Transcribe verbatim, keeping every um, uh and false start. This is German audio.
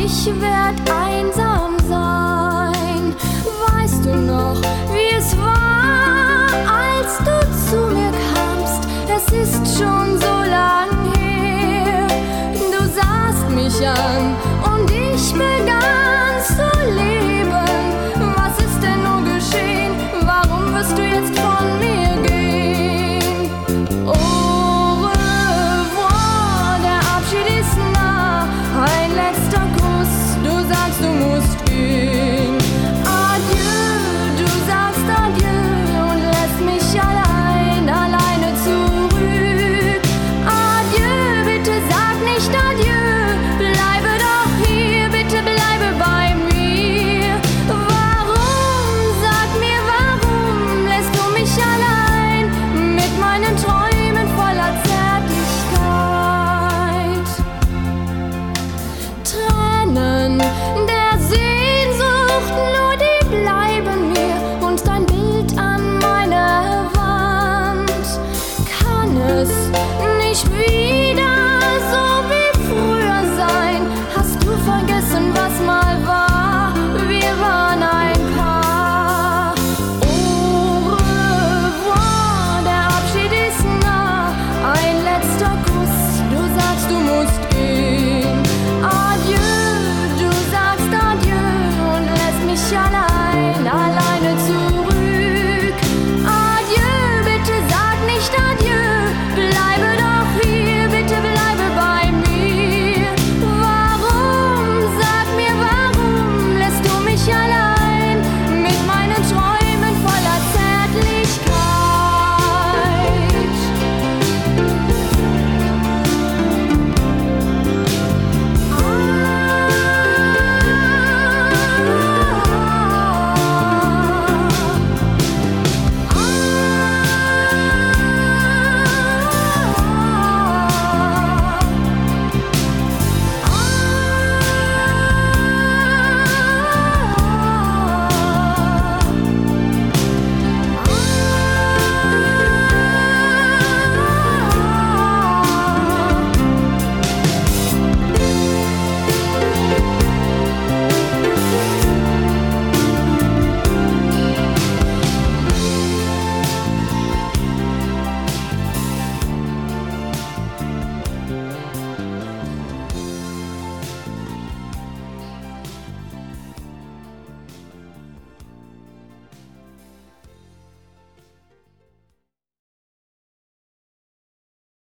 ich werd einsam sein. Weißt du noch, wie es war, als du zu mir kamst? Es ist schon so lang her. Du sahst mich an und ich begann zu leben. Was ist denn nur geschehen? Warum wirst du jetzt von mir gehen? Au revoir, der Abschied ist nah. Ein letzter Kuss, du sagst, du musst gehen.